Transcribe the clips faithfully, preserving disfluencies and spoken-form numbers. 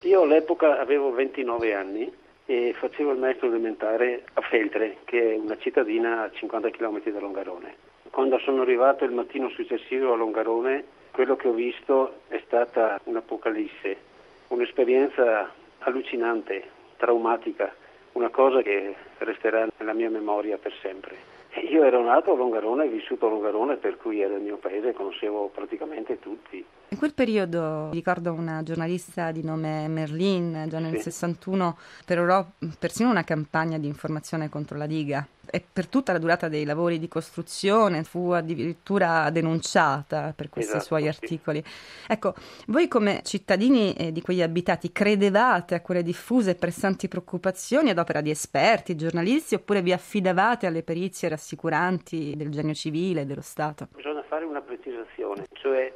Io all'epoca avevo ventinove anni e facevo il maestro elementare a Feltre, che è una cittadina a cinquanta chilometri da Longarone. Quando sono arrivato il mattino successivo a Longarone, quello che ho visto è stata un'apocalisse, un'esperienza allucinante, traumatica, una cosa che resterà nella mia memoria per sempre. Io ero nato a Longarone e vissuto a Longarone, per cui era il mio paese, conoscevo praticamente tutti. In quel periodo ricordo una giornalista di nome Merlin, già nel Sì. sessantuno, perorò persino una campagna di informazione contro la diga e per tutta la durata dei lavori di costruzione fu addirittura denunciata per questi Esatto, suoi sì. articoli. Ecco, voi come cittadini eh, di quegli abitati credevate a quelle diffuse e pressanti preoccupazioni ad opera di esperti, giornalisti, oppure vi affidavate alle perizie rassicuranti del genio civile e dello Stato? Bisogna fare una precisazione, cioè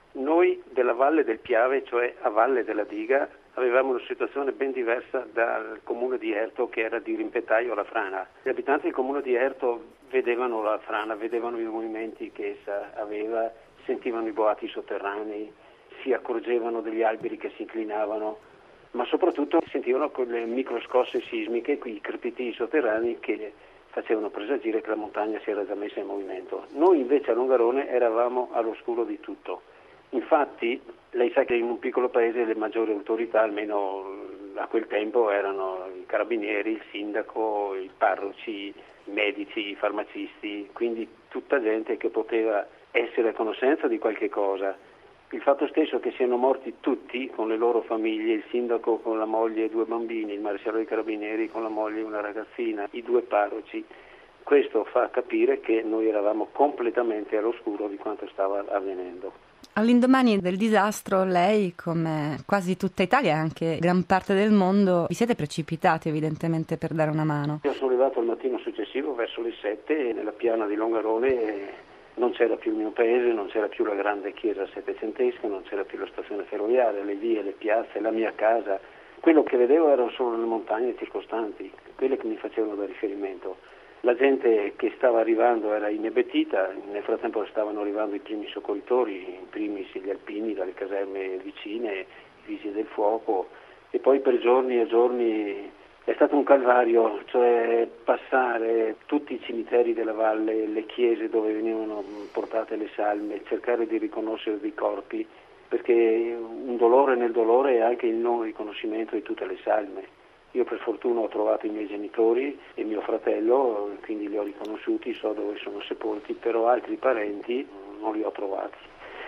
noi della Valle del Piave, cioè a Valle della Diga, avevamo una situazione ben diversa dal comune di Erto, che era di Rimpettaio alla frana. Gli abitanti del comune di Erto vedevano la frana, vedevano i movimenti che essa aveva, sentivano i boati sotterranei, si accorgevano degli alberi che si inclinavano, ma soprattutto sentivano quelle microscosse sismiche, quei crepiti sotterranei che facevano presagire che la montagna si era già messa in movimento. Noi invece a Longarone eravamo all'oscuro di tutto. Infatti, lei sa che in un piccolo paese le maggiori autorità, almeno a quel tempo, erano i carabinieri, il sindaco, i parroci, i medici, i farmacisti, quindi tutta gente che poteva essere a conoscenza di qualche cosa. Il fatto stesso che siano morti tutti con le loro famiglie, il sindaco con la moglie e due bambini, il maresciallo dei carabinieri con la moglie e una ragazzina, i due parroci, questo fa capire che noi eravamo completamente all'oscuro di quanto stava avvenendo. All'indomani del disastro, lei, come quasi tutta Italia e anche gran parte del mondo, vi siete precipitati evidentemente per dare una mano. Io sono arrivato il mattino successivo verso le sette nella piana di Longarone. Non c'era più il mio paese, non c'era più la grande chiesa settecentesca, non c'era più la stazione ferroviaria, le vie, le piazze, la mia casa. Quello che vedevo erano solo le montagne circostanti, quelle che mi facevano da riferimento. La gente che stava arrivando era inebetita, nel frattempo stavano arrivando i primi soccorritori, in primis gli alpini dalle caserme vicine, i vigili del fuoco, e poi per giorni e giorni è stato un calvario, cioè passare tutti i cimiteri della valle, le chiese dove venivano portate le salme, cercare di riconoscere dei corpi, perché un dolore nel dolore è anche il non riconoscimento di tutte le salme. Io per fortuna ho trovato i miei genitori e mio fratello, quindi li ho riconosciuti, so dove sono sepolti, però altri parenti non li ho trovati,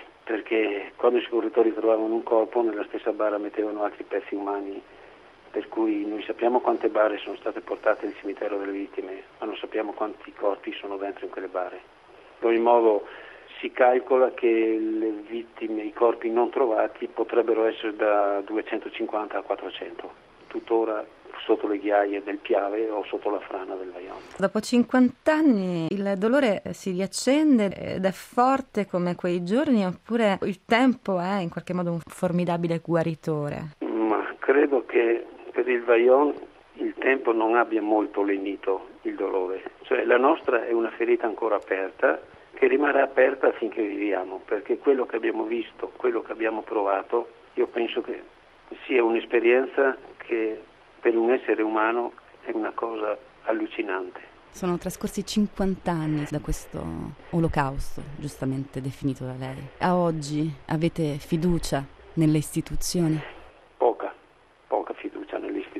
perché quando i soccorritori trovavano un corpo nella stessa bara mettevano altri pezzi umani, per cui noi sappiamo quante bare sono state portate nel cimitero delle vittime, ma non sappiamo quanti corpi sono dentro in quelle bare. In ogni modo si calcola che le vittime, i corpi non trovati potrebbero essere da duecentocinquanta a quattrocento. Tuttora sotto le ghiaie del Piave o sotto la frana del Vajont. Dopo cinquanta anni il dolore si riaccende ed è forte come quei giorni, oppure il tempo è in qualche modo un formidabile guaritore? Ma credo che per il Vajont il tempo non abbia molto lenito il dolore, cioè la nostra è una ferita ancora aperta che rimarrà aperta finché viviamo, perché quello che abbiamo visto, quello che abbiamo provato, io penso che sia un'esperienza che per un essere umano è una cosa allucinante. Sono trascorsi cinquanta anni da questo olocausto, giustamente definito da lei. A oggi avete fiducia nelle istituzioni? Poca, poca fiducia nelle istituzioni.